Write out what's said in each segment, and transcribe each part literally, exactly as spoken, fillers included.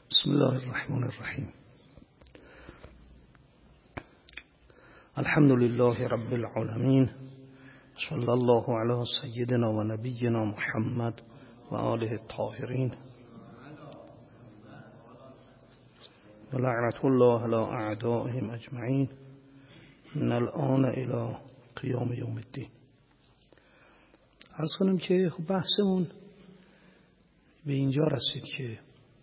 بسم الله الرحمن الرحیم. الحمد لله رب العالمین، صلی الله علی سیدنا و نبینا محمد و آله الطاهرین و لعنت الله علی اعدائهم اجمعین من الآن الی قیام یوم الدین. عرض کنم که بحثمون به اینجا رسید که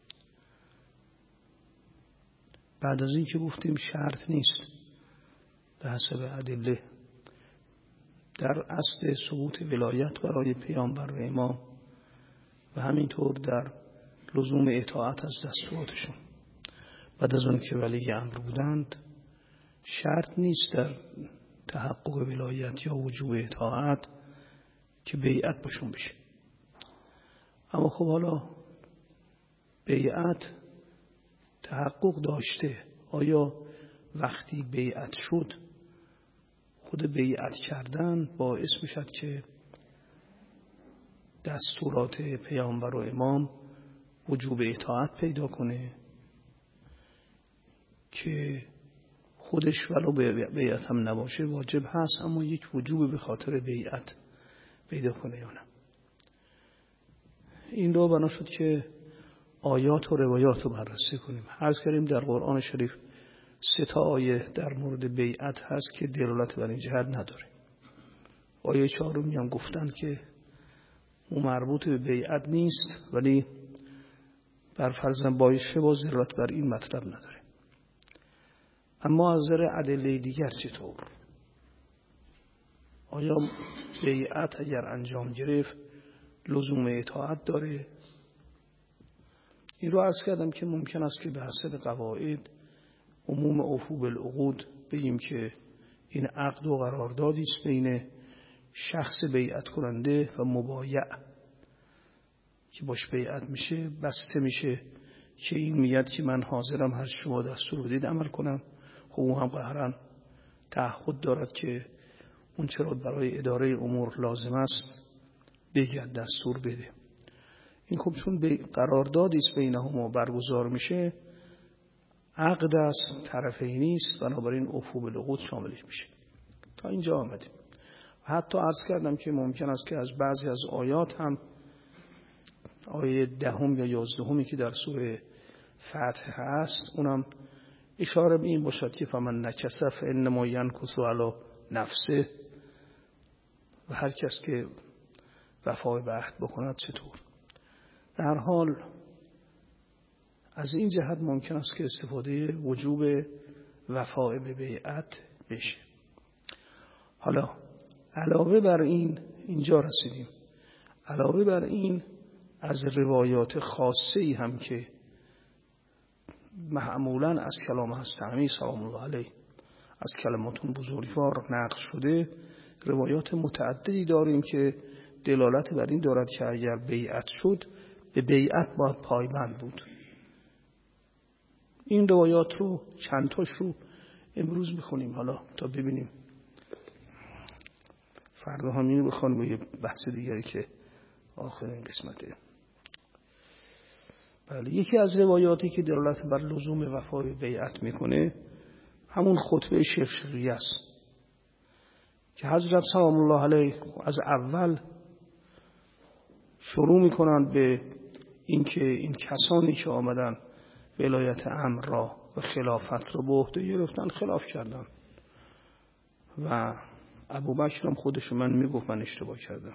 بعد از این که گفتیم شرط نیست به حسب ادله در اصل ثبوت ولایت برای پیامبر و امام و همینطور در لزوم اطاعت از دستوراتشون، بعد از اون که ولی امر بودند شرط نیست در تحقق ولایت یا وجوب اطاعت که بیعت باشون بشه. اما خب حالا بیعت تحقق داشته، آیا وقتی بیعت شد خود بیعت کردن باعث میشد که دستورات پیامبر و امام وجوب اطاعت پیدا کنه که خودش ولو بیعت هم نباشه واجب هست اما یک وجوب به خاطر بیعت پیدا کنه یا نه؟ این رو بنا شد که آیات و روایات رو بررسی کنیم. عرض کردیم در قرآن شریف سه تا آیه در مورد بیعت هست که دلالت بر این جهت نداره. آیه چهارمی هم گفتند که اون مربوط به بیعت نیست ولی بر فرضاً باشه باز دلالت بر این مطلب نداره. اما از نظر ادله دیگر چطور؟ آیا بیعت اگر انجام گرفت لزوم اطاعت داره؟ این رو عرض کردم که ممکن است که به حسب قواعد عموم اوفو بالعقود بگیم که این عقد و قراردادی است بین شخص بیعت کننده و مبایع که باش بیعت میشه، بسته میشه که این میاد که من حاضرم هر شما دستور بدید عمل کنم. خب اون هم قهرن تعهد دارد که اون چرا برای اداره امور لازم است بگید دستور بده. این خب چون قراردادی است بینهما برگزار میشه، عقد است طرفینی است، بنابراین اوفو بالعقود شاملش میشه. تا اینجا آمدیم. حتی عرض کردم که ممکن است که از بعضی از آیات هم آیه دهم یا یازدهمی که در سوره فتح هست اونم اشاره به این باشد که فمن نکث فانما ینکث علی نفسه، و هر کس که وفای به عهد بکند چطور. در حال از این جهت ممکن است که استفاده وجوب وفای به بیعت بشه. حالا علاوه بر این اینجا رسیدیم، علاوه بر این از روایات خاصی هم که معمولاً از کلام هستمی سلام الله علیه از کلماتون بزرگوار نقل شده، روایات متعددی داریم که دلالت بر این دارد که اگر بیعت شد به بیعت باید پایبند بود. این روایات رو چند تاش رو امروز میخونیم حالا تا ببینیم، فردا هم اینو بخوانیم و یه بحث دیگری که آخرین قسمته. بله، یکی از روایاتی که دلالت بر لزوم وفای بیعت میکنه همون خطبه شیخ شقیقی است که حضرت سلام الله علیه از اول شروع میکنند به اینکه این کسانی که آمدن ولایت امر را و خلافت را به عهده گرفتن خلاف کردن و ابوبکر هم خودش من میگفت من اشتباه کردم،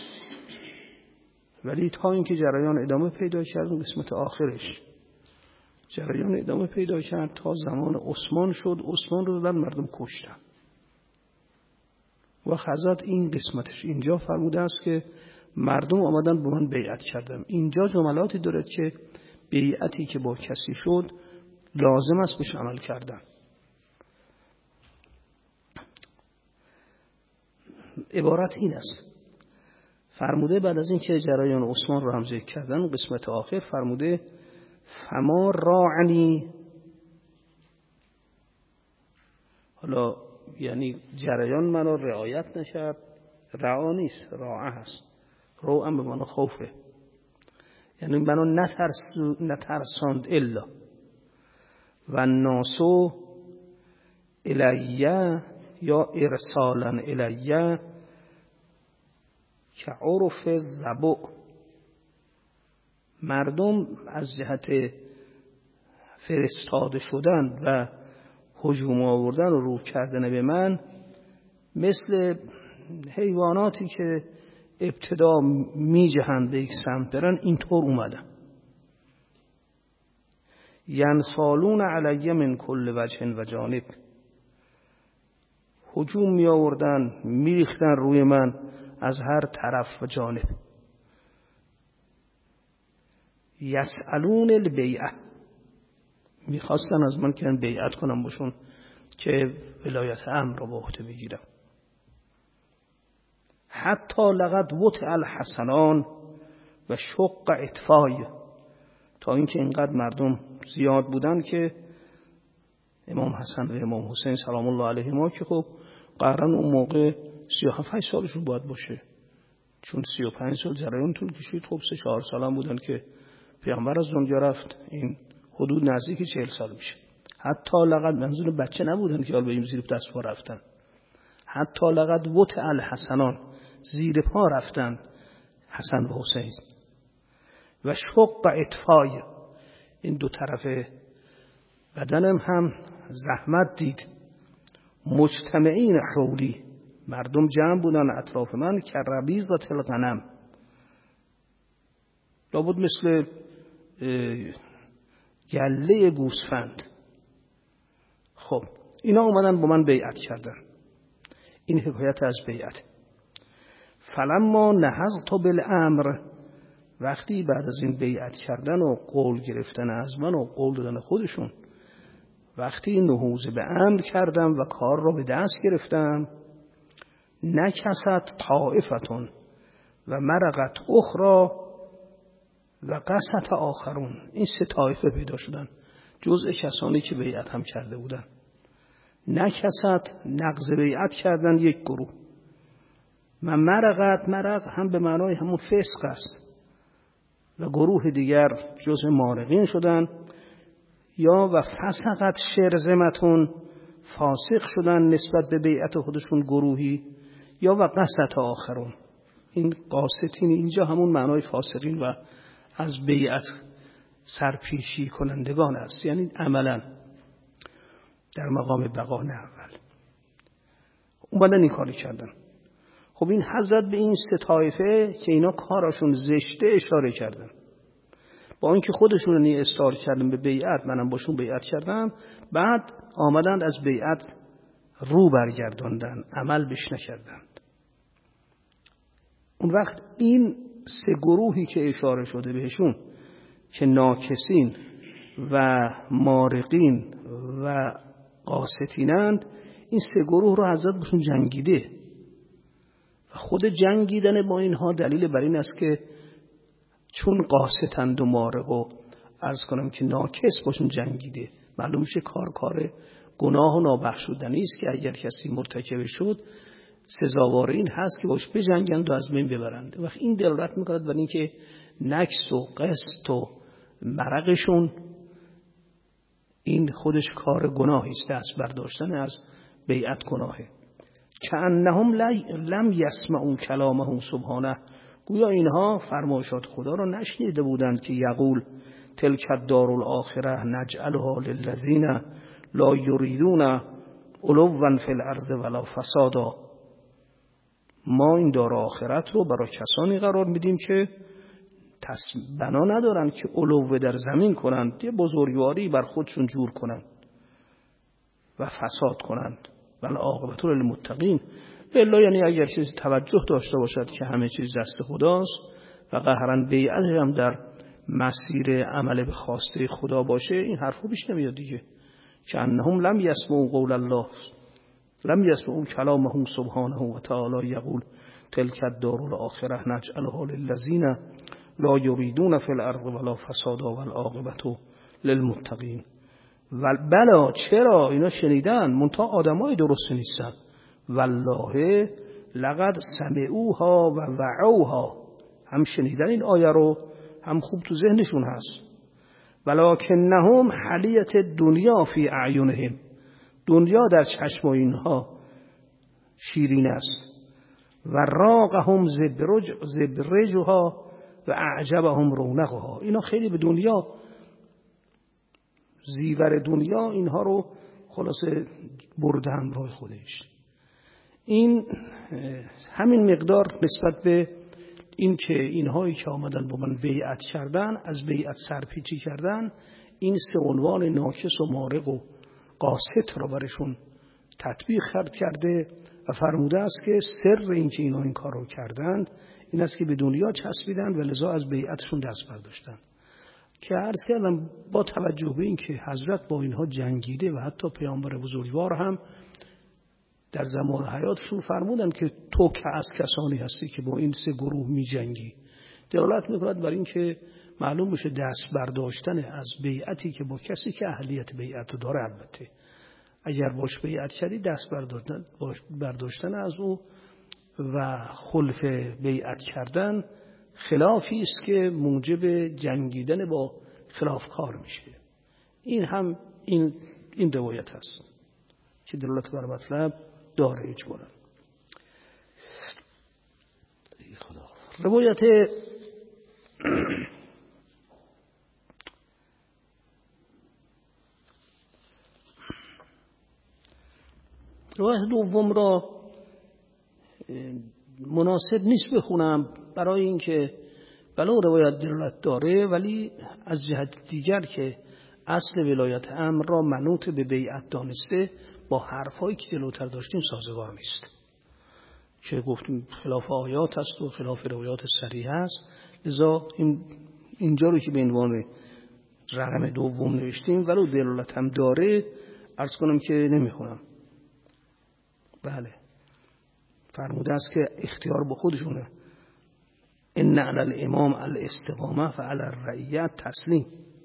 ولی تا اینکه جریان ادامه پیدا کرد قسمت آخرش جریان ادامه پیدا کرد تا زمان عثمان شد، عثمان رو دادن مردم کشتن و حضرت این قسمتش اینجا فرموده است که مردم آمدن به من بیعت کردم. اینجا جملاتی دارد که بیعتی که با کسی شد لازم است بهش عمل کردن. عبارت این است، فرموده بعد از این که جریان عثمان رو هم ذکر کردن قسمت آخر فرموده فما راعنی، حالا یعنی جریان منو رعایت نشد، رعا نیست راعه هست، رو هم به معنی خوفه، یعنی منو نترس نترساند الا و ناسو الیه یا ارسالا الیه که عرف زبع، مردم از جهت فرستاده شدن و هجوم آوردن و رو کردن به من مثل حیواناتی که ابتدا می جهند به یک سمت برن اینطور اومدن. ینسالون علی من کل وجه و جانب، هجوم می آوردن می ریختن روی من از هر طرف و جانب. یسألون البیعه، می خواستن از من که بیعت کنم باشون که ولایت امر رو به عهده بگیرم. حتی لقد وطئ الحسنان و شق اطفای، تا اینکه اینقدر مردم زیاد بودن که امام حسن و امام حسین سلام الله علیهما که خب قرن اون موقع سی و هفت سالشون باید باشه، چون سی و پنج سال جریان طول کشید، خب سه چهار سال هم بودن که پیامبر از دنیا رفت، این حدود نزدیک چهل سال میشه. حتی لقد، منظور بچه نبودن که حال به این زیر دست پا رفتن، حتی لقد وطئ الحسنان، زیر پا رفتن حسن و حسین. و شق اطفای، این دو طرف بدنم هم زحمت دید. مجتمعین حولی، مردم جمع بودن اطراف من که ربیض و تلغنم، لابد مثل گله گوسفند. خب اینا اومدن با من بیعت کردن. این حکایت از بیعت. فلما نهضت بالامر، وقتی بعد از این بیعت کردن و قول گرفتن از من و قول دادن خودشون، وقتی نهوض به امر کردم و کار را به دست گرفتم، نکست طائفتون و مرقت اخرى و قست آخرون، این سه طایفه پیدا شدن جزء کسانی که بیعت هم کرده بودن. نکست، نقض بیعت کردن یک گروه، و مرقت، مرق هم به معنای همون فسق است، و گروه دیگر جزء مارقین شدن. یا و فسقت شرذمتون، فاسق شدن نسبت به بیعت خودشون گروهی. یا و قست آخرون، این قاستین اینجا همون معنای فاسقین و از بیعت سرپیشی کنندگان است، یعنی عملا در مقام بقا نه اول اومدن این کاری کردن. خب این حضرت به این سه طایفه که اینا کاراشون زشته اشاره کردن، با اینکه خودشون رو اصرار کردن به بیعت، منم باشون بیعت کردم، بعد آمدند از بیعت رو برگرداندن، عمل بش نکردند. اون وقت این سه گروهی که اشاره شده بهشون که ناکسین و مارقین و قاستینند، این سه گروه رو حضرت بهشون جنگیده و خود جنگیدن با اینها دلیل بر این است که چون قاستند و مارق و عرض کنم که ناکس باشون جنگیده، معلوم میشه کار کار گناه و نابخشودنی است که اگر کسی مرتکب شد سزاوار این هست که باش بجنگند و از بین ببرند. وقت این دلالت میکند بر این که نکس و قسط و مرقشون این خودش کار گناهی است، دست برداشتن از بیعت گناهه. کأنهم لم یسمعوا کلامه سبحانه، گویا اینها فرمایشات خدا را نشنیده بودند که یقول تلک الدار الاخره نجعلها للذین لا یریدون علوا فی الارض ولا فسادا، ما این دار آخرت رو برای کسانی قرار میدیم که بنا ندارن که علو در زمین کنند، یه بزرگواری بر خودشون جور کنند و فساد کنند. ولی عاقبت للمتقین، بالله یعنی اگر چیزی توجه داشته باشد که همه چیز دست خداست و قهرن بیعت هم در مسیر عمل به خواسته خدا باشه، این حرفو بیش نمیاد دیگه. که انهم لم یسمعوا قول الله، لم یسمعوا کلامه سبحانه و تعالی یقول تلک الدار الاخره نجعلها للذین لا یریدون فی الارض ولا فسادا والعاقبت للمتقین. و بلا، چرا اینا شنیدن منتها آدمای درست نیستن. والله لقد سمعوها و وعوها، هم شنیدن این آیه رو هم خوب تو ذهنشون هست. ولکنهم حلیت دنیا فی اعینهم، دنیا در چشم اینها شیرین است. و راقهم زبرج زبرجها و اعجبهم رونقها، اینا خیلی به دنیا، زیور دنیا اینها رو خلاصه برده همراه خودش. این همین مقدار نسبت به این که اینهایی که آمدن با من بیعت کردن، از بیعت سرپیچی کردن، این سه عنوان ناکس و مارق و قاسط را برشون تطبیق خرد کرده و فرموده است که سر این که اینا این کار رو کردند این است که به دنیا چسبیدن و لذا از بیعتشون دست برداشتن. که عرض کردم با توجه به این که حضرت با اینها جنگیده و حتی پیامبر بزرگوار هم در زمان حیاتشون فرمودن که تو که از کسانی هستی که با این سه گروه می جنگی، دلالت میکند بر این که معلوم بشه دست برداشتن از بیعتی که با کسی که اهلیت بیعت رو داره، البته اگر باش بیعت کردی دست برداشتن, برداشتن از او و خلف بیعت کردن خلافی است که موجب جنگیدن با خلافکار میشه. این هم این این روایت هست که دلالت بر مطلب داره اجمالا. روایت روایت دوم را مناسب نیست بخونم برای اینکه بلا روایت دلالت داره، ولی از جهت دیگر که اصل ولایت امر را منوط به بیعت دانسته با حرفایی که جلوتر داشتیم سازگار نیست، که گفتیم خلاف آیات است و خلاف روایات صریح است. لذا این اینجا رو که به عنوان رقم دوم نوشتیم ولو دلالت هم داره، عرض کنم که نمیخونم. بله فرموده است که اختیار با خودشونه. ان علی الامام الاستقامه فعلی الرعیت تسلیم.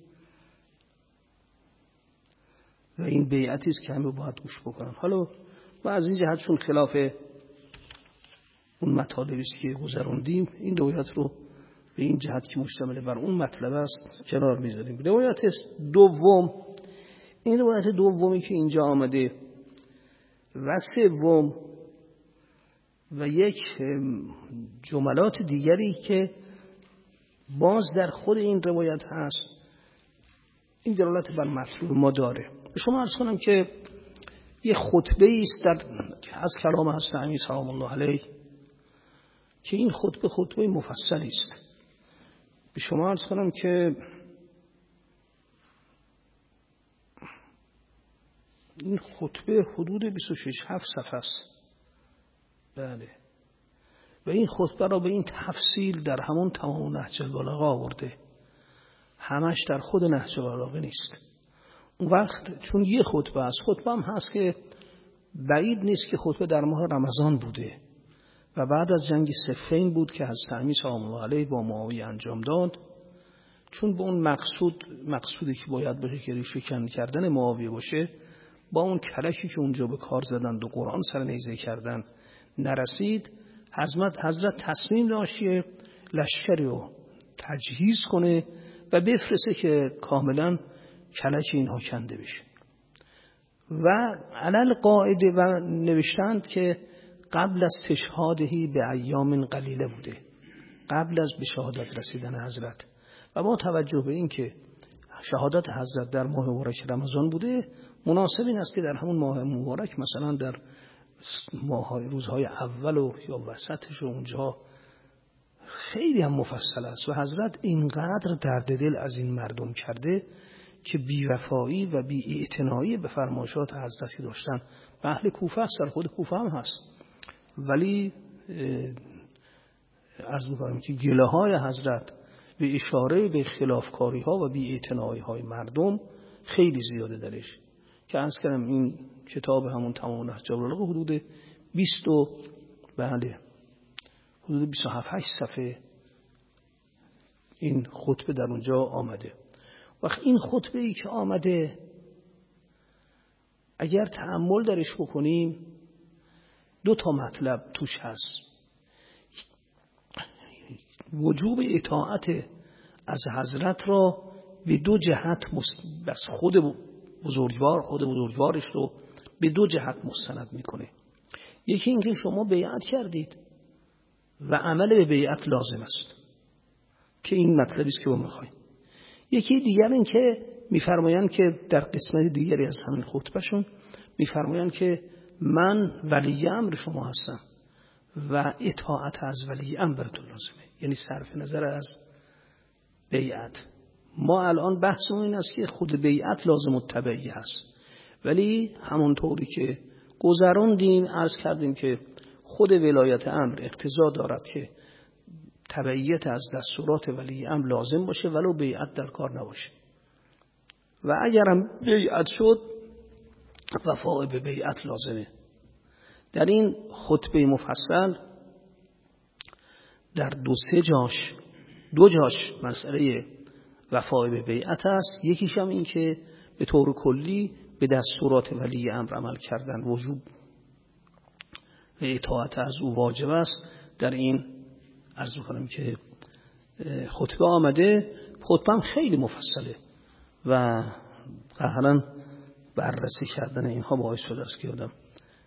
و این بیعتی است که همه باید گوش بکنن. حالا و از این جهتشون خلاف اون مطالبی است که گذروندیم، این روایت رو به این جهت که مشتمل بر اون مطلب است کنار میذاریم. روایت دوم، این روایت دومی که اینجا آمده و سوم و یک جملات دیگری که باز در خود این روایت هست، این دلالت بر مطلوب ما داره. شما عرض کنم که یه خطبه است در از کلام حضرت امیر سلام الله علیه که این خطبه خطبه مفصلی است. به شما عرض کنم که این خطبه حدود بیست و شش هفت صفحه است. بله. و این خطبه را به این تفصیل در همون تمام نهج البلاغه آورده، همش در خود نهج البلاغه نیست. اون وقت چون یه خطبه است، خطبه هم هست که بعید نیست که خطبه در ماه رمضان بوده و بعد از جنگ صفین بود که حضرت امیر سلام الله علیه با معاویه انجام داد. چون به اون مقصود مقصودی که باید باشه که ریشه‌کن کردن معاویه باشه، با اون کلکی که اونجا به کار زدند و قرآن سر نیزه کردند نرسید، حضرت حضرت تصمیم داشت لشکری رو تجهیز کنه و بفرسته که کاملا کلک اینها کنده بشه. و علل قاعده و نوشتند که قبل از استشهادهی به ایام قلیله بوده، قبل از به شهادت رسیدن حضرت. و با توجه به این که شهادت حضرت در ماه مبارک رمضان بوده، مناسب این است که در همون ماه مبارک مثلا در ماهای روزهای اول و یا وسطش و اونجا خیلی هم مفصل است. و حضرت اینقدر درد دل از این مردم کرده که بی‌وفایی و بی‌اعتنایی به فرمایشات حضرتی داشتن. و اهل کوفه است، در خود کوفه هم هست، ولی عرض می‌کنم که گله های حضرت به اشاره به خلافکاری ها و بی‌اعتنایی های مردم خیلی زیاده درش، که عرض کردم این کتاب همون تمام نهج البلاغه حدود بیست و بله حدود بیست و هفت هشت صفحه این خطبه در اونجا آمده. وقت این خطبه ای که آمده اگر تأمل درش بکنیم دو تا مطلب توش هست. وجوب اطاعت از حضرت را به دو جهت بس خود بزرگوار خود بزرگوارش رو به دو جهت مستند میکنه. یکی اینکه شما بیعت کردید و عمل به بیعت لازم است که این مطلبی است که ما میخوایم. یکی دیگر این که میفرمایند که در قسمت دیگری از همین خطبهشون میفرمایند که من ولی امر شما هستم و اطاعت از ولی امرتون لازمه، یعنی صرف نظر از بیعت. ما الان بحثمون این است که خود بیعت لازم التبعیه هست، ولی همونطوری که گذراندیم عرض کردیم که خود ولایت امر اقتضا دارد که تبعیت از دستورات ولی امر لازم باشه ولو بیعت در کار نباشه، و اگرم بیعت شد وفا به بیعت لازمه. در این خطبه مفصل در دو سه جاش دو جاش مسئله وفا به بیعت است. یکیش هم این که به طور کلی به دستورات ولی امر عمل کردن وجوب و اطاعت از او واجب است. در این عرض می‌کنم که خطبه آمده. خطبه هم خیلی مفصله و قهرن بررسی کردن اینها باعث شده است که آدم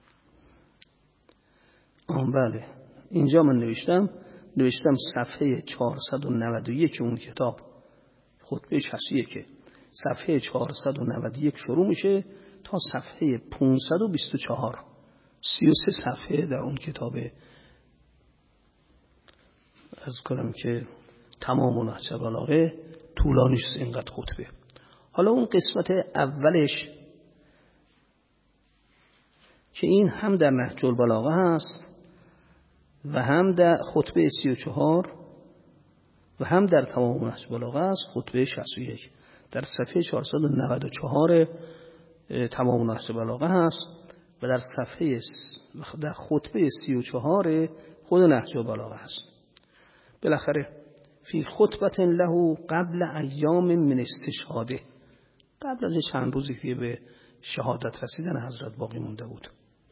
آن بله اینجا من نوشتم نوشتم صفحه چهارصد و نود و یک اون کتاب خطبه شصت و یک، صفحه چهارصد و نود و یک شروع میشه تا صفحه پانصد و بیست و چهار، سی و سه صفحه در اون کتاب از کنم که تمام و نهج بلاغه طولانی است اینقدر خطبه. حالا اون قسمت اولش که این هم در نهج البلاغه هست و هم در خطبه سی و چهار و هم در تمام و نهج بلاغه است، خطبه شصت و یک در صفحه چهارصد و نود و چهار تمام و نهج بلاغه هست و در صفحه در خطبه سی و چهار خود نهج بلاغه هست. بالاخره فی خطبت له قبل ایام من استشهاده، قبل از چند روزی که به شهادت رسیدن حضرت باقی مونده بود،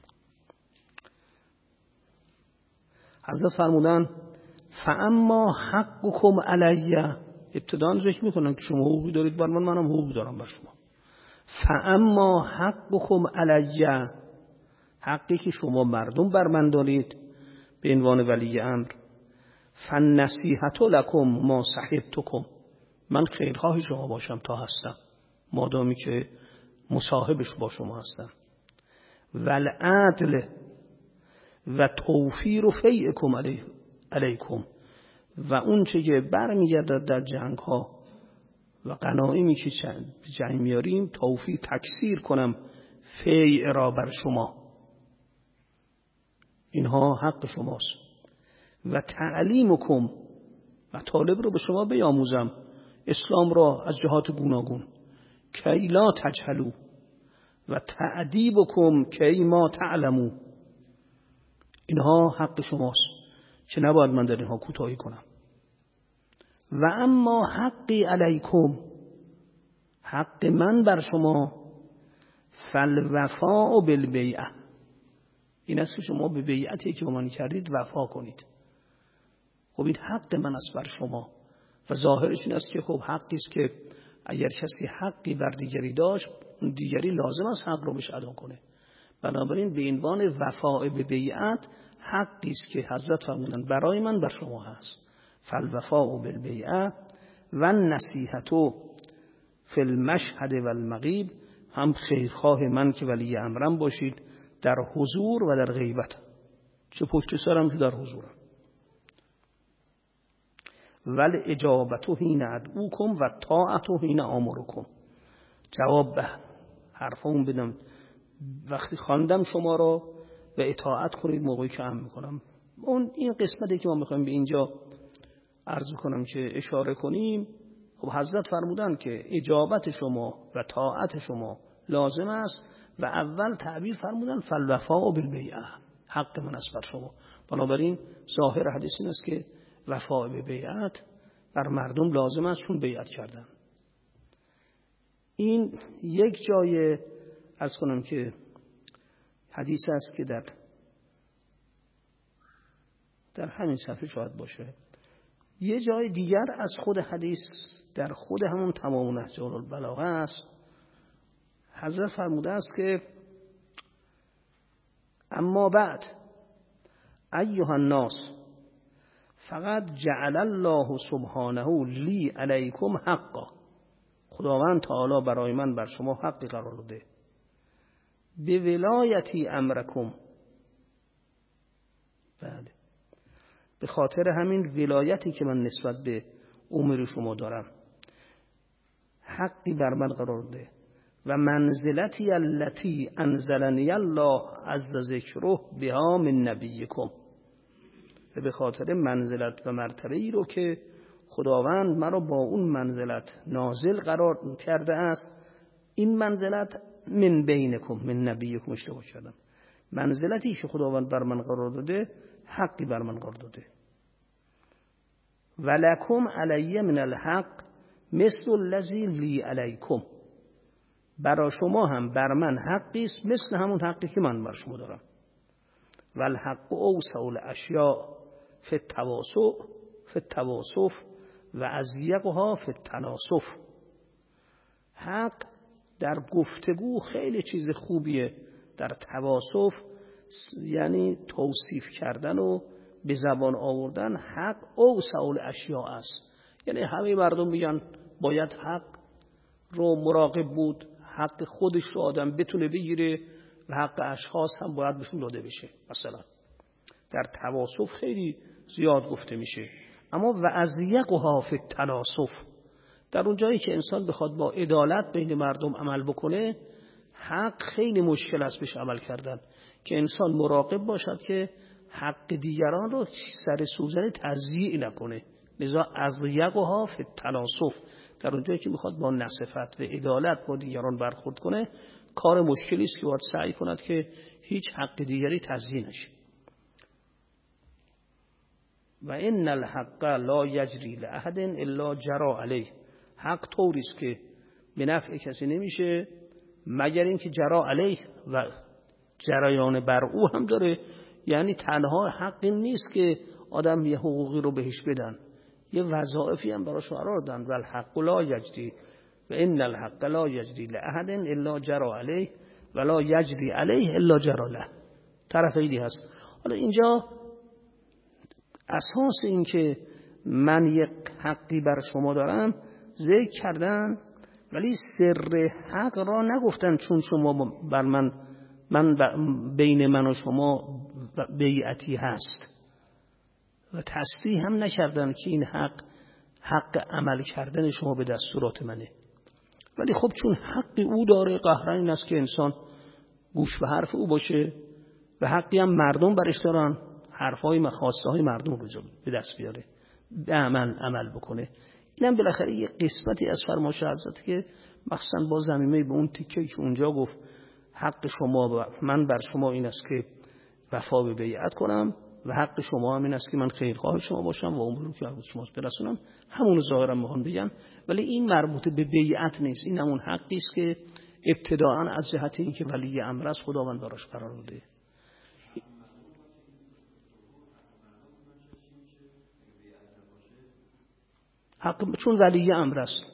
حضرت فرمودن فاما حقکم علیه، ابتداً ذکر میکنن که شما حقوقی دارید بر من، منم حقوق دارم بر شما. فاما حقکم علیه، حقی که شما مردم بر من دارید به عنوان ولی امر، فالنصیحة لکم ما صحبتکم، من خیرخواه شما باشم تا هستم، مادامی که مصاحبش با شما هستم. والعدل و توفیر فیعکم علی علیکم، و اون چه که برمیگردد در جنگ ها و غنایمی که جنگ میاریم توفیر تکثیر کنم فیع را بر شما، اینها حق شماست. و تعلیمکم، و طالب رو به شما بیاموزم اسلام را از جهات گوناگون، کی لا تجهلوا، و تعدیبکم کی ما تعلموا، اینها حق شماست که نباید من در اینها کوتاهی کنم. و اما حقی علیکم، حق من بر شما، فالوفاء بالبیعه، این است که شما به بیعتی که با من کردید وفا کنید. خب این حق من است بر شما و ظاهرش این است که خب حقی است که اگر کسی حقی بر دیگری داشت اون دیگری لازم است حق رو بهش ادا کنه. بنابراین به عنوان وفاء به بیعت حقی است که حضرت فرمودن برای من بر شما هست. فالوفاء بالبیعه و النصیحة فی المشهد و المغیب، هم خیرخواه من که ولی امرم باشید در حضور و در غیبت، چه پشت سرم چه در حضورم. ول اجابت حین ادعوکم و طاعت حین آمرکم، جواب به حرفمون بدم وقتی خواندم شما را و اطاعت کنید موقعی که امر میکنم. اون این قسمتی که ما میخوایم به اینجا عرض کنم که اشاره کنیم، خب حضرت فرمودن که اجابت شما و طاعت شما لازم است و اول تعبیر فرمودن فالوفاء بالبیعه، حق من است بر شما. بنابراین ظاهر حدیث این است که وفا به بیعت بر مردم لازم است چون بیعت کردن. این یک جای عرض کنم که حدیث است که در در همین صفحه شاید باشه، یه جای دیگر از خود حدیث در خود همون تمام نهج البلاغه است، حضرت فرموده است که اما بعد ایها الناس فقط جعل الله سبحانه لی علیکم حقا، خداوند تعالی برای من بر شما حقی قرار داده، به ولایتی امرکم، بله به خاطر همین ولایتی که من نسبت به امور شما دارم حقی بر من قرار داده، و منزلتی التي انزلنی الله عز ذکره بها من نبیکم، و به خاطر منزلت و مرتبه ای رو که خداوند مرا با اون منزلت نازل قرار کرده است. این منزلت من بینکم من نبیکم، اشتباه کردم، منزلتی که خداوند بر من قرار داده حقی بر من قرار داده. ولکم علی من الحق مثل الذی لی علیکم، برای شما هم بر من حقی است مثل همون حقی که من بر شما دارم. والحق اوسع الاشیاء فی التواصف فی التواصف و اضیقها فی التناسف. حق در گفتگو خیلی چیز خوبیه، در تواصف یعنی توصیف کردن و به زبان آوردن حق اوسع الاشیاء است، یعنی همه مردم میگن باید حق رو مراقب بود، حق خودش رو آدم بتونه بگیره و حق اشخاص هم باید بهشون داده بشه. مثلا در تواصف خیلی زیاد گفته میشه. اما و اضیقها فی التناسف، در اون جایی که انسان بخواد با عدالت بین مردم عمل بکنه حق خیلی مشکل است بهش عمل کردن، که انسان مراقب باشد که حق دیگران رو سر سوزن تضییع نکنه. لذا اضیقها فی التناسف، در اون جایی که میخواد با نصفت و عدالت با دیگران برخورد کنه کار مشکلی است که باید سعی کند که هیچ حق دیگری تضییع نشه. و ان الحق لا یجری لاحد الا جرى علیه، حق طوری است که به نفع کسی نمیشه مگر اینکه جرى علیه و جریان بر او هم داره. یعنی تنها حقی نیست که آدم یه حقوقی رو بهش بدن، یه وظایفی هم براش قرار دادن. و الحق لا یجری و ان الحق لا یجری لاحد الا جرى علیه و لا یجری علیه الا جرى له. طرفی هست. حالا اینجا اساس این که من یک حقی بر شما دارم ذکر کردن، ولی سر حق را نگفتن، چون شما بر من من بین من و شما بیعتی هست، و تصریح هم نکردن که این حق حق عمل کردن شما به دستورات منه. ولی خب چون حقی او داره قهرن این است که انسان گوش به حرف او باشه، و حقی هم مردم برش دارن حرفای خواسته های مردم رو به دست بیاره، به عمل عمل بکنه. اینم بالاخره یه قسمتی از فرمایش حضرت که مخصوصا با ضمیمه به اون تیکه که اونجا گفت حق شما و من بر شما این است که وفا به بیعت کنم و حق شما هم این است که من خیرخواه شما باشم و امور رو که از شما برسونم، همون ظاهرا میخوان بگن. ولی این مربوط به بیعت نیست، این همون حقی است که ابتداعا از جهت این که ولی امر است خداوند براش قرار داده. حق چون ولی امر است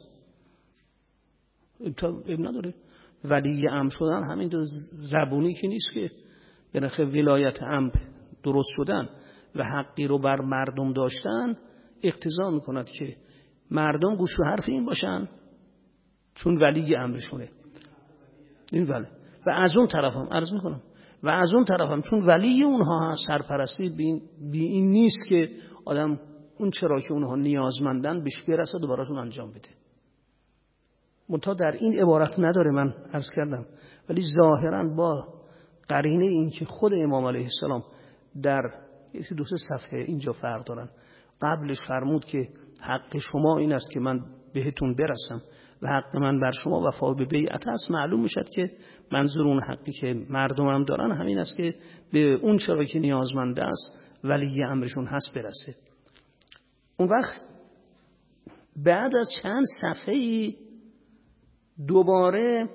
اب نداره. ولی امر شدن همین دو زبونی که نیست که به نخه ولایت امر درست شدن و حقی رو بر مردم داشتن اقتضا میکند که مردم گوش و حرف این باشن چون ولی امرشونه. این ولی و از اون طرف هم عرض میکنم و از اون طرف هم چون ولی اونها سرپرستی بی, بی این نیست که آدم اون چرا که اونها نیازمندن بهش برسد و براشون انجام بده. منتها در این عبارت نداره، من عرض کردم، ولی ظاهرا با قرینه این که خود امام علیه السلام در یکی دو سه صفحه اینجا فرق دارن. قبلش فرمود که حق شما این است که من بهتون برسم و حق من بر شما وفا به بیعت است. معلوم میشد که منظور اون حقی که مردم هم دارن همین است که به اون چرا که نیازمنده است ولی امرشون هست برسه. اون وقت بعد از چند صفحه‌ای دوباره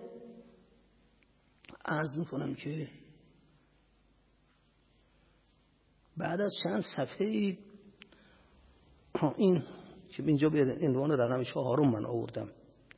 عرض میکنم که بعد از چند صفحه‌ای این که اینجا به عنوان رقم چهارم من آوردم،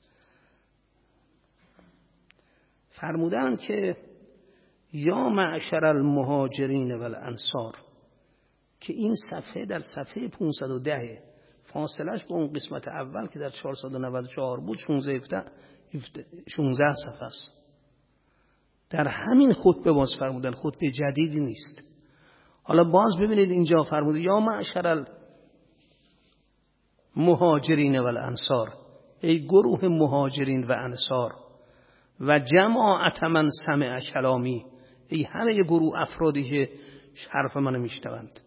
فرمودند که یا معشر المهاجرین و الانصار، که این صفحه در صفحه پانصد و ده فاصلش با اون قسمت اول که در چهارصد و نود و چهار بود شانزده صفحه است. در همین خطبه باز فرمودن، خطبه جدیدی نیست. حالا باز ببینید اینجا فرموده یا معشر المهاجرین و الانصار، ای گروه مهاجرین و انصار، و جماعت من سمع کلامی، ای همه گروه افرادی که حرف منو میشنوند.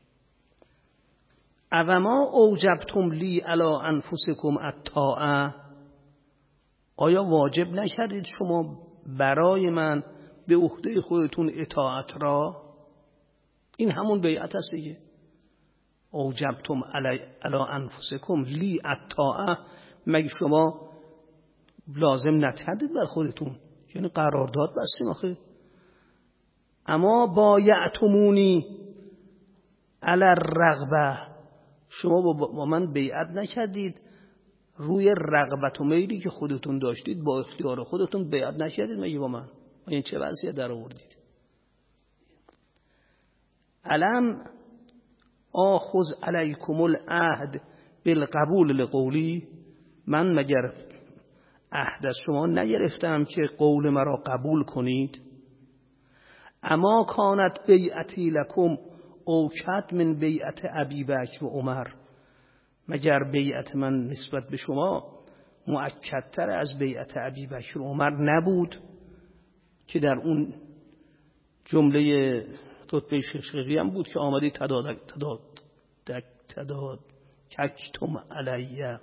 اوما اوجبتم لی علی انفسکم الطاعه، آیا واجب نکردید شما برای من به عهده خودتون اطاعت را؟ این همون بیعت است دیگه. اوجبتم علی علی انفسکم لی الطاعه، مگه شما لازم نکردید بر خودتون؟ یعنی قرارداد بستیم آخه. اما بایعتمونی علی الرغبه، شما با من بیعت نکردید روی رغبت و میلی که خودتون داشتید، با اختیار خودتون بیعت نکردید مگه با من؟ این چه وضعیت در آوردید؟ علم آخذ علیکم العهد بالقبول لقولی، من مگر عهد از شما نگرفتم که قول مرا قبول کنید؟ اما کانت بیعتی لکم اوکد من بیعت ابی بکر و عمر، مگر بیعت من نسبت به شما مؤکدتر از بیعت ابی بکر و عمر نبود که در اون جمله خطبه شقیقی هم بود که آمدی تداد تداد تداد ککتم علیه،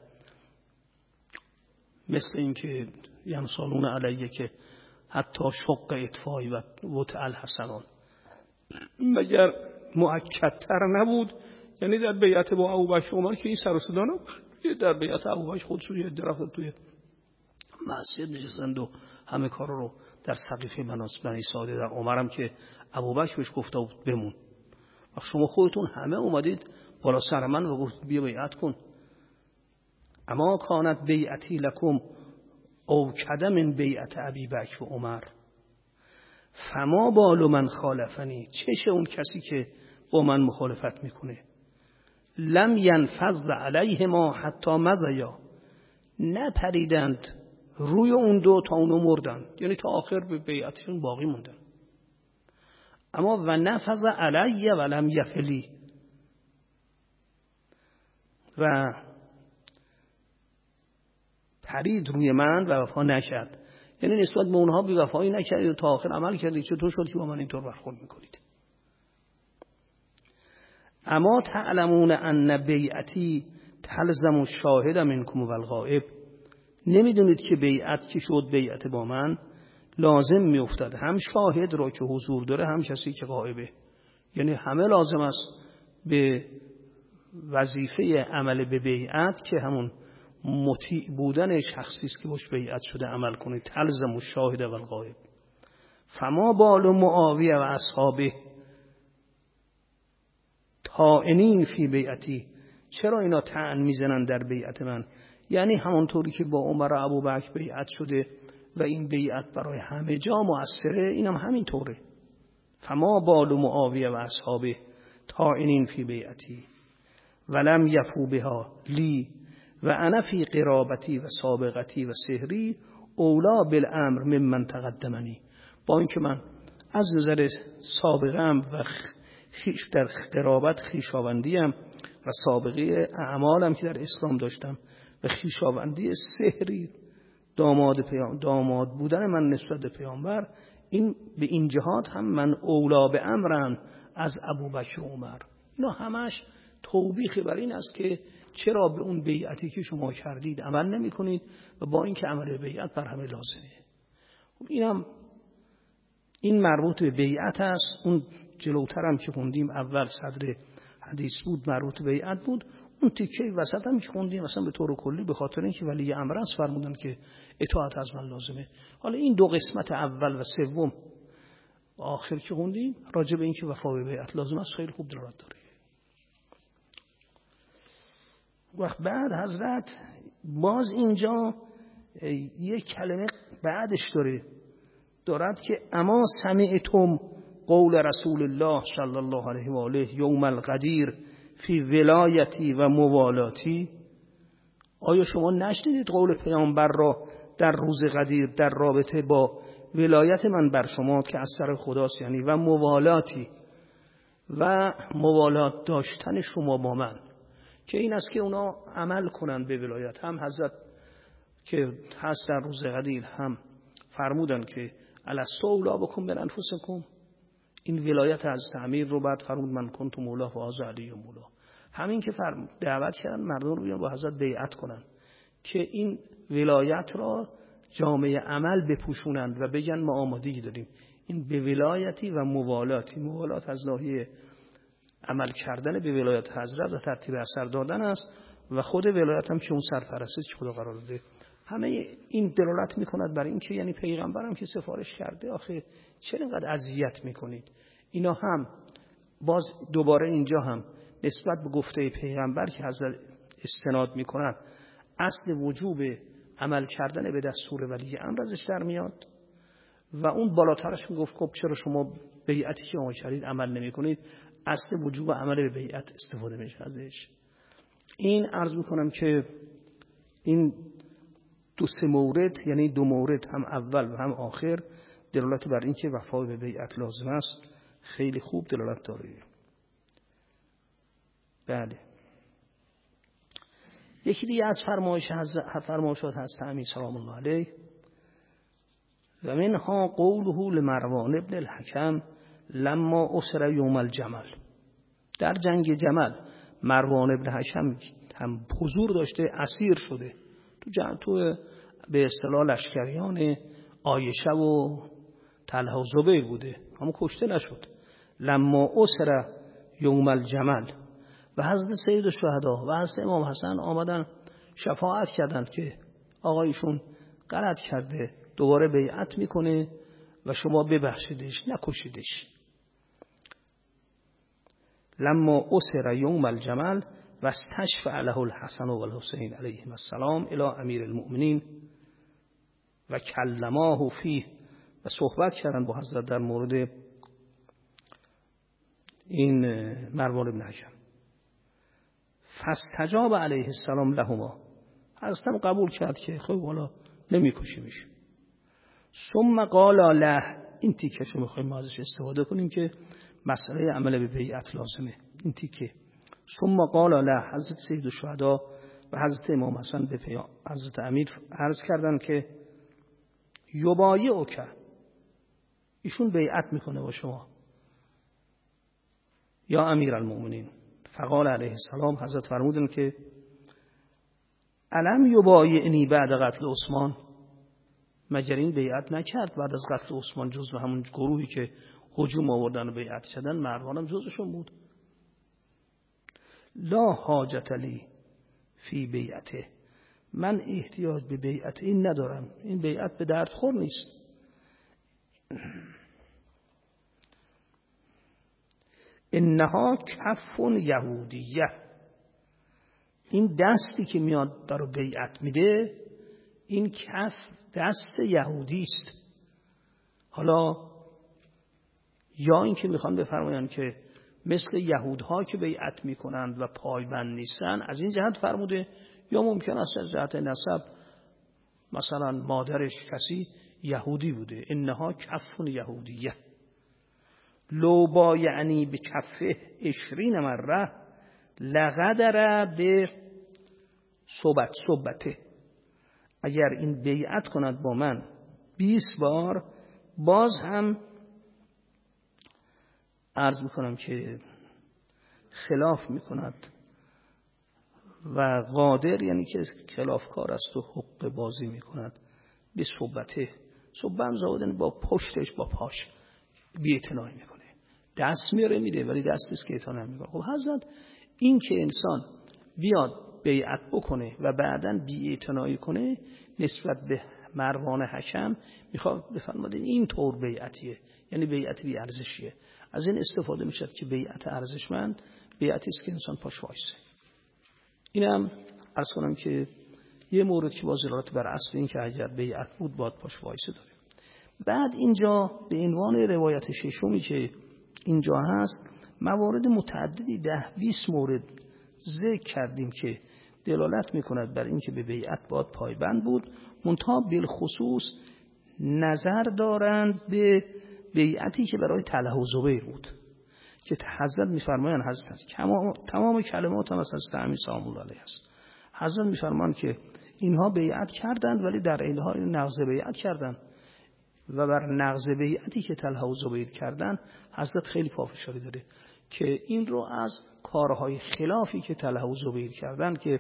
مثل این که یمسالون علیه که حتی شق اطفای و وطع الحسنان، مگر مؤکدتر نبود؟ یعنی در بیعت با ابوبکر عمر که این سر و صدا نبود، در بیعت ابوبکر خودشون یه درخت توی مسجد نشستند و همه کار رو در سقیفه بنی ساعده، در عمرم که ابوبکر بهش گفته بود بمون، و شما خودتون همه اومدید بالا سر من و گفتید بیا بیعت کن. اما کانت بیعتی لکم او کدم من بیعت ابی بکر و عمر، فما بال من خالفنی، چشه اون کسی که با من مخالفت میکنه. لم ینفض علیه ما حتی مضیا، نپریدند روی اون دو تا اونو مردن، یعنی تا آخر به بیعتشون باقی موندن. اما و نفض علیه ولم یفلی، و پرید روی من و وفا نکرد، یعنی نسبت به اونها بی وفایی نکردید و تا آخر عمل کردید. چطور شد که با من اینطور برخورد میکنید؟ اما تعلمون ان بیعتی تلزم الشاهد منکم و الغائب، نمیدونید که بیعت که شد بیعت با من لازم میافتد هم شاهد را که حضور داره هم کسی که غائبه، یعنی همه لازم است به وظیفه عمل به بیعت که همون مطیع بودن شخصی است که باش بیعت شده عمل کنه. تلزم الشاهد و الغائب. فما بال معاویه و اصحابه طاعنین فی بیعتی، چرا اینا طعن میزنن در بیعت من؟ یعنی همونطوری که با عمر و ابوبکر بیعت شده و این بیعت برای همه جا مؤثره، اینم هم همین طوره. فما بال معاویه و اصحابه طاعنین فی بیعتی ولم یفو بها لی و انا فی قرابتی و سابقتی و سحری اولا بالامر ممن تقدمنی، با اینکه من از نظر سابقم و خیش در قرابت خیشاوندیم و سابقه اعمالم که در اسلام داشتم و خیشاوندی سحری داماد پیام داماد بودن من نسبت به پیامبر، این به این جهات هم من اولا به امرم از ابوبکر و عمر. اینا همش توبیخ بر این است که چرا به اون بیعتی که شما کردید عمل نمی کنید و با این که عمل بیعت بر همه لازمه. اینم این مربوط به بیعت است. اون جلوترم که خوندیم اول صدر حدیث بود مربوط به بیعت بود، اون تیکه وسط هم که خوندیم مثلا به طور کلی به خاطر اینکه ولی امر است فرمودن که اطاعت از من لازمه. حالا این دو قسمت اول و سوم آخر که خوندیم راجع به اینکه وفا به بیعت لازم است خیلی خوب دلالت داره. وقت بعد حضرت باز اینجا یک کلمه بعدش داره دارد که اما سمعتم قول رسول الله صلی الله علیه و آله یوم القدیر فی ولایتی و موالاتی. آیا شما نشنیدید قول پیامبر را در روز قدیر در رابطه با ولایت من بر شما که از طرف خداست، یعنی و موالاتی و موالات داشتن شما با من، که این است که اونا عمل کنن به ولایت. هم حضرت که هست در روز قدیر هم فرمودن که الستو اولا بکن بر انفسکم، این ولایت از امیر رو بعد فرمود من کنت مولا و هذا علی مولا. همین که فرمود دعوت کردن مردم رو بیان با حضرت بیعت کنن که این ولایت را جامعه عمل بپوشونند و بگن ما آمادگی داریم. این به ولایتی و موالاتی، موالات از ناحیه عمل کردن به ولایت حضرت و ترتیب اثر دادن است و خود ولایت هم که اون سرپرستی خدا قرار داده. همه این دلالت میکند بر این که یعنی پیغمبرم که سفارش کرده آخه چرا اینقدر اذیت میکنید. اینا هم باز دوباره اینجا هم نسبت به گفته پیغمبر که حضرت استناد میکنند اصل وجوب عمل کردن به دستور ولی امر ازش در میاد و اون بالاترش میگفت خب چرا شما بیعتی که شما کردید عمل نمیکنید، اصل وجوب عمل به بیعت استفاده میشه ازش. این عرض میکنم که این دو سه مورد، یعنی دو مورد هم اول و هم آخر، دلالت بر این که وفا به بیعت لازم است خیلی خوب دلالت داره. بله. یکی دیگه از فرمایش فرمایشات هست امیر سلام الله علیه و منها قوله لمروان ابن الحکم لما اسر یوم الجمل. در جنگ جمل مروان ابن حکم هم حضور داشته، اسیر شده تو جنگ، تو به اصطلاح لشکریان عایشه و طلحه و زبیر بوده، اما کشته نشد. لما اسر یوم الجمل و حضرت سید الشهدا و حضرت امام حسن آمدن شفاعت کردند که آقایشون غلط کرده، دوباره بیعت میکنه و شما ببخشیدش نکشیدش. لما اسر یوم الجمل و استشفع له الحسن و الحسین علیهم السلام الی امیر المؤمنین و کلماه فیه و صحبت کردن با حضرت در مورد این مروان بن حکم. فاستجاب علیه السلام لهما، حضرت قبول کرد که خب والا نمیکشیمش. ثم قال له، این تیکه شو میخوایم ما ازش استفاده کنیم که مسئله عمل به بیعت لازمه. این تیکه ثم قال له، حضرت سید الشهدا و حضرت امام حسن به پیام حضرت امیر عرض کردن که یبایعک، ایشون بیعت میکنه با شما یا امیر المؤمنین. فقال علیه السلام، حضرت فرمودن که الم یبایعنی بعد قتل عثمان، مگر این بیعت نکرد بعد از قتل عثمان؟ جزو همون گروهی که هجوم آوردن و بیعت شدن مروانم جزشون بود. لا حاجت لی فی بیعته، من احتیاج به بیعت این ندارم، این بیعت به درد خور نیست. انها کف یهودیه، این دستی که میاد برای بیعت میده این کف دست یهودی است. حالا یا این که میخوان بفرمایند که مثل یهودها که بیعت میکنند و پایبند نیستن، از این جهت فرموده، یا ممکن است از جهت نسب مثلا مادرش کسی یهودی بوده. انها کف یهودیه لو بایعنی به کفه عشرین مره لغدر به صحبت صحبته، اگر این بیعت کند با من بیست بار باز هم عرض میکنم که خلاف میکند و قادر یعنی که خلافکار است و حق بازی میکند به صحبته. صحبت هم زادن با پشتش با پاش بی‌اعتنایی میکنه، دست میاره میده ولی دستش که اعتنا نمیکنه. خب حضرت این که انسان بیاد بیعت بکنه و بعداً بی‌اعتنایی کنه نسبت به مروان حکم، میخواد بفرماید این طور بیعتیه، یعنی بیعت بی ارزشیه. از این استفاده میشه که بیعت ارزشمند بیعتی است که انسان پاش وایسه. اینم عرض کنم که یه مورد که باز دلالت بر اصل این که اگر بیعت بود باید پاش وایسه داره. بعد اینجا به عنوان روایت ششمی که اینجا هست موارد متعددی ده بیست مورد ذکر کردیم که دلالت میکند بر این که به بیعت باید پایبند بود، منتها بالخصوص نظر دارند به بیعتی که برای طلحه و زبیر بود که حضرت میفرمایند حضرت تمام کلمات هم از حضرت امیر سلام الله علیه است. حضرت میفرمایند که اینها بیعت کردند ولی در عین حال نقض بیعت کردند و بر نقض بیعتی که طلحه و زبیر کردند حضرت خیلی پافشاری داره که این رو از کارهای خلافی که طلحه و زبیر کردند که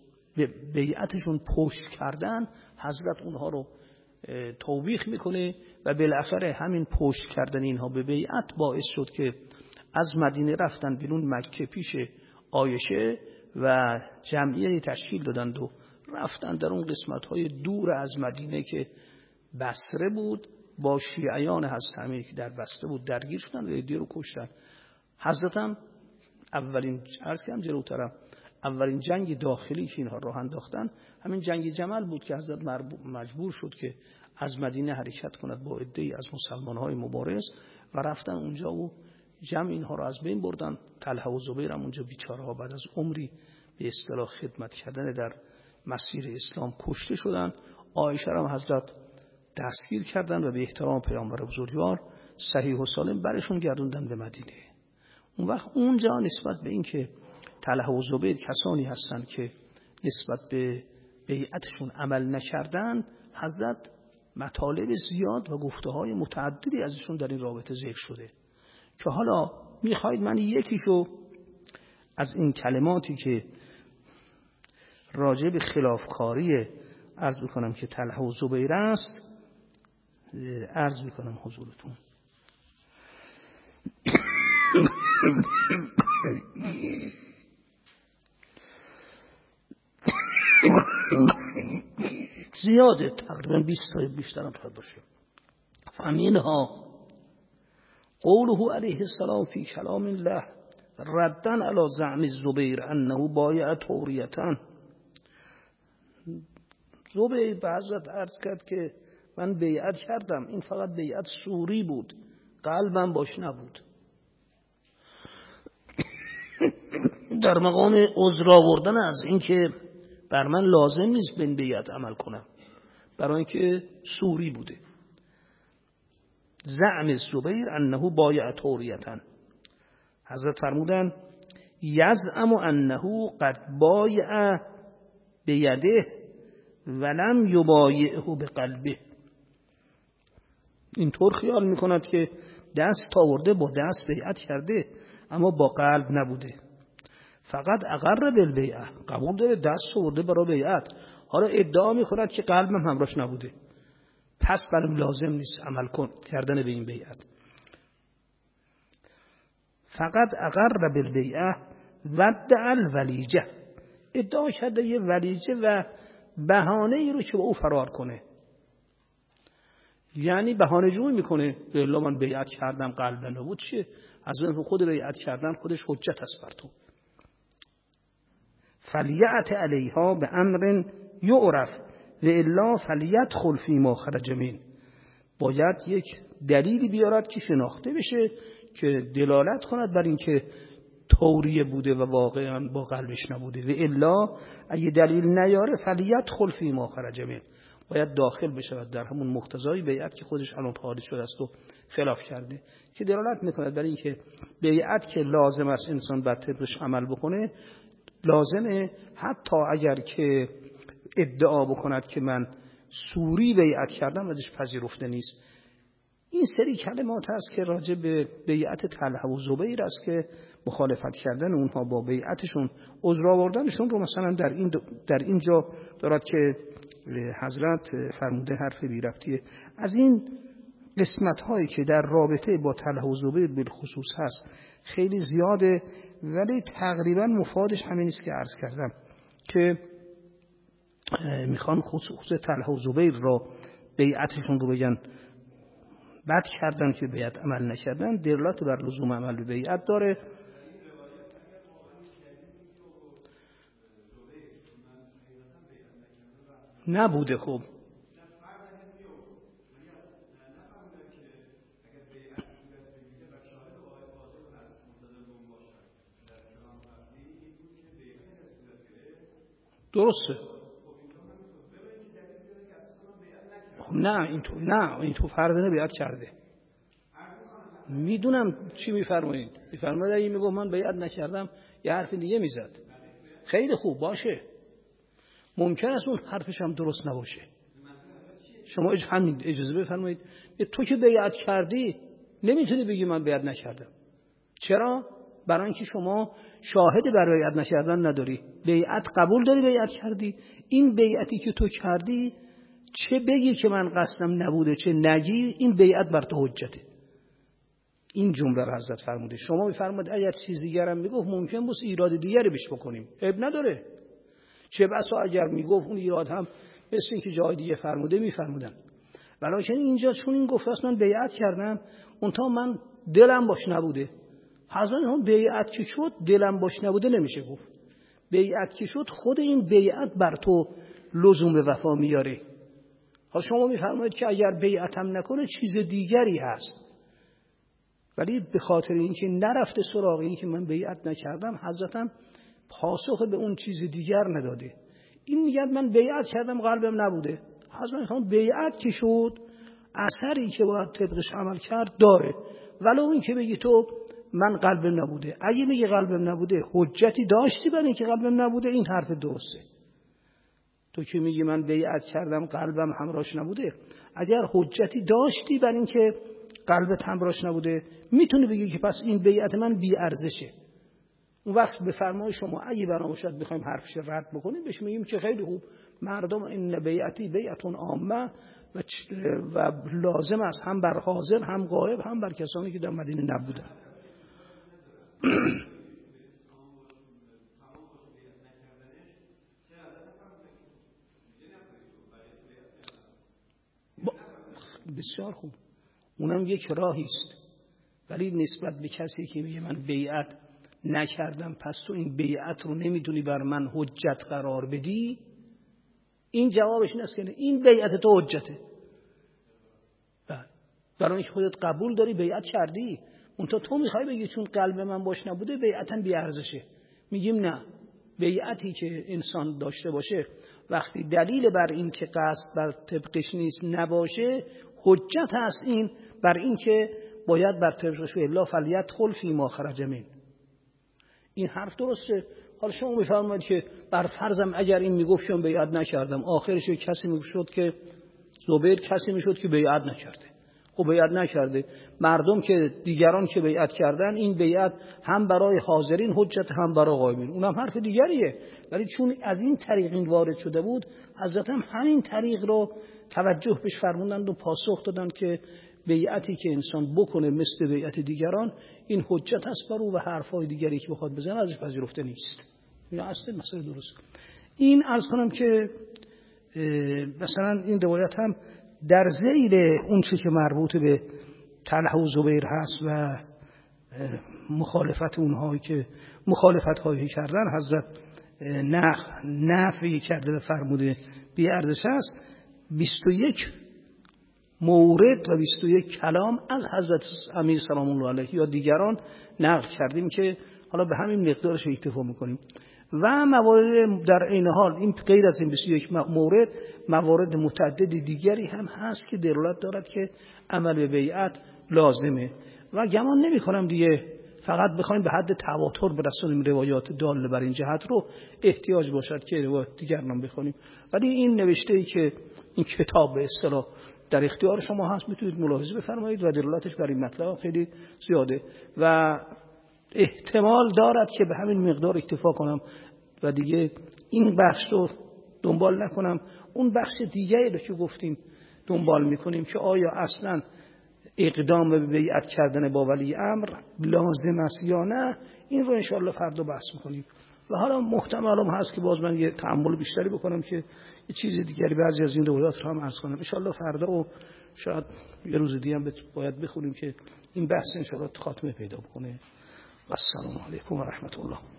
بیعتشون پشت کردن، حضرت اونها رو توبیخ میکنه و بالاخره همین پشت کردن اینها به بیعت باعث شد که از مدینه رفتن بیرون مکه پیش عایشه و جمعیه تشکیل دادند و رفتن در اون قسمت‌های دور از مدینه که بصره بود با شیعیان حضرت امیر که در بصره بود درگیر شدن و ایدی رو کشتن. حضرت هم اولین عرض کردم جلوترم اولین جنگ داخلی که اینها راه انداختن همین جنگ جمل بود که حضرت مجبور شد که از مدینه حرکت کند با عده‌ای از مسلمان‌های مبارز و رفتن اونجا و جمع اینها رو از بین بردن. طلحه و زبیر هم اونجا بیچاره‌ها بعد از عمری به اصطلاح خدمت کردن در مسیر اسلام کشته شدن. عایشه هم حضرت دستگیر کردن و به احترام پیامبر بزرگوار صحیح و سالم برشون گردوندن به مدینه. اون وقت اونجا نسبت به این که طلحه و زبیر کسانی هستند که نسبت به بیعتشون عمل نکردن، حضرت مطالب زیاد و گفته‌های متعددی ازشون در این رابطه ذکر شده که حالا میخواید من یکیشو از این کلماتی که راجع به خلافکاری عرض بکنم که طلحه و زبیر است عرض بکنم حضورتون. زیاده تقریبا بیست تا بیشتر هم باید باشه. فمنها قوله علیه السلام فی کلام الله ردا علی زعم الزبیر انه بایع توریتا. زبیر به حضرت عرض کرد که من بیعت کردم، این فقط بیعت سوری بود، قلبم باش نبود. در مقام عذر آوردن از این که بر من لازم نیست به این بیعت عمل کنم برای اینکه سوری بوده. زعم الزبیر انه بایع توریتا. حضرت فرمودن یزعم انه قد بایع بیده ولم یبایعه بقلبه. اینطور خیال میکند که دست آورده با دست بیعت کرده اما با قلب نبوده. فقط اقر بالبیعه، قبول داره دست آورده برای بیعت، حالا ادعا میکند که قلبم همراهش نبوده، پس برام لازم نیست عمل کن کردن به این بیعت. فقط اقر بالبیعه ودع الولیجه، ادعا کرده یه ولیجه و بهانه ای رو که با او فرار کنه، یعنی بهانه جویی میکنه به الله من بیعت کردم قلب نبود. چیه؟ از اون خود بیعت کردن خودش حجت است بر تو. فلیعت علیها به امر یعرف و الا فلیدخل فیما خرج من. باید یک دلیلی بیارد که شناخته بشه که دلالت کند بر این که توریه بوده و واقعا با قلبش نبوده، و الا اگه دلیل نیاره فلیدخل فیما خرج من، باید داخل بشود در همون مقتضای بیعت که خودش الان خارج شده است و خلاف کرده، که دلالت میکند بر این که بیعت که لازم است انسان بر طبقش عمل بکنه، لازمه حتی اگر که ادعا بکند که من سوری بیعت کردم ازش پذیرفته نیست. این سری کلمات هست که راجع به بیعت طلحه و زبیر است که مخالفت کردن اونها با بیعتشون، عذر آوردنشون رو مثلا در این در اینجا دارد که حضرت فرموده حرف بی ربطیه. از این قسمت هایی که در رابطه با طلحه و زبیر بالخصوص هست خیلی زیاده، ولی تقریبا مفادش همین است که عرض کردم که میخوان خصوص طلحه و زبیر را بیعتشون رو بگن بد کردن که بیعت عمل نکردن، دلالت بر لزوم عمل به بیعت داره. نبوده. خب درسته. نه این تو نه این تو فرض بیعت کرده. میدونم چی میفرمایید. میفرمایید اگه میگم من بیعت نکردم یه حرف دیگه میزد. خیلی خوب باشه. ممکن است اون حرفش هم درست نباشه. شما همین اجازه بفرمایید تو که بیعت کردی نمیتونی بگی من بیعت نکردم. چرا؟ برای اینکه شما شاهد بر بیعت نکردن نداری. بیعت قبول داری بیعت کردی. این بیعتی که تو کردی چه بگی که من قصدم نبوده چه نگی این بیعت بر تو حجته. این جمله را حضرت فرموده. شما میفرمایید اگر چیز دیگرم میگفت ممکن بود ایراد دیگری بهش بکنیم. عیب نداره. چه بسا اگر میگفت اون ایراد هم مثل اینکه جای دیگه فرموده میفرمودن. ولیکن اینجا چون این گفته است من بیعت کردم اونتا من دلم باش نبوده. حضرت هم بیعت که شد دلم باش نبوده نمیشه گفت. بیعت که شد خود این بیعت بر تو لزوم وفا میاره. ها شما میفرمایید که اگر بیعت هم نکنه چیز دیگری هست. ولی به خاطر اینکه نرفته سراغ این که من بیعت نکردم حضرتم پاسخ به اون چیز دیگر نداده. این میگه من بیعت کردم قلبم نبوده. حضرت هم بیعت که شد اثری که باید طبقش عمل کرد داره. ولو این که بگی تو من قلبم نبوده. اگه میگه قلبم نبوده حجتی داشتی برای اینکه قلبم نبوده این حرف درسته. تو که میگی من بیعت کردم قلبم همراهش نبوده اگر حجتی داشتی برای اینکه قلبت همراهش نبوده میتونی بگی که پس این بیعت من بی ارزشه. اون وقت به فرمان شما اگه بنا باشد بخوایم حرفش رد بکنیم بهش میگیم که خیلی خوب مردم این بیعتی بیعتون عامه و, و لازم است هم بر حاضر هم غایب هم بر کسانی که در مدینه نبودن. بسیار خوب اونم یک راهی است. ولی نسبت به کسی که میگه من بیعت نکردم پس تو این بیعت رو نمیتونی بر من حجت قرار بدی این جوابش این است که این بیعت تو حجته. برای اینکه خودت قبول داری بیعت کردی اونتا تو میخوای بگی چون قلب من باش نبوده بیعتم بی ارزشه. میگیم نه بیعتی که انسان داشته باشه وقتی دلیل بر این که قصد بر طبقش نیست نباشه حجت هست این بر این که باید بر طبقش الا فلیدخل فی ما خرج من. این حرف درسته. حالا شما میفرمایید که بر فرضم اگر این میگفت که بیعت نکردم آخرش کسی میشد که زبیر کسی میشد که بیعت نکرده. خب بیعت نکرده مردم که دیگران که بیعت کردن این بیعت هم برای حاضرین حجت هم برای غایبین اونم حرف دیگریه. ولی چون از این طریق این وارد شده بود حضرت هم همین طریق رو توجه بهش فرمودند و پاسخ دادند که بیعتی که انسان بکنه مثل بیعت دیگران این حجت هست بر او و حرفای دیگری که بخواد بزنه ازش پذیرفته نیست. این اصل مسئله درست. این عرض کنم که مثلا این روایت هم در ذیل اون چیزی که مربوط به طلحه و زبیر هست و مخالفت اونهایی که مخالفت هایی کردن حضرت نخ نفی کرده و فرموده بی ارزش است. بیست و یک مورد و بیست و یک کلام از حضرت امیر سلام الله علیه یا دیگران نقل کردیم که حالا به همین مقدارش اکتفا میکنیم و موارد در این حال این غیر از این بیست و یک مورد موارد متعدد دیگری هم هست که دلالت دارد که عمل به بیعت لازمه و گمان نمی کنم دیگه فقط بخوایم به حد تواتر برسونیم روایات داله بر این جهت رو احتیاج باشد که روایات دیگران بخونیم. ولی این نوشته ای که این کتاب به اصطلاح در اختیار شما هست میتونید ملاحظه بفرمایید و دلالتش بر این مطلب خیلی زیاده و احتمال دارد که به همین مقدار اکتفا کنم و دیگه این بخش رو دنبال نکنم. اون بخش دیگری رو که گفتیم دنبال میکنیم که آیا اصلا اقدام به بیعت کردن با ولی امر لازم است یا نه این رو انشاءالله فردا بحث میکنیم و حالا محتمل هم هست که باز من یه تأمل بیشتری بکنم که یه چیز دیگری بعضی از این روایات رو هم عرض کنم انشاءالله فردا و شاید یه روز دیگه هم باید بخونیم که این بحث انشاءالله خاتمه پیدا بکنه. السلام علیکم و رحمت الله.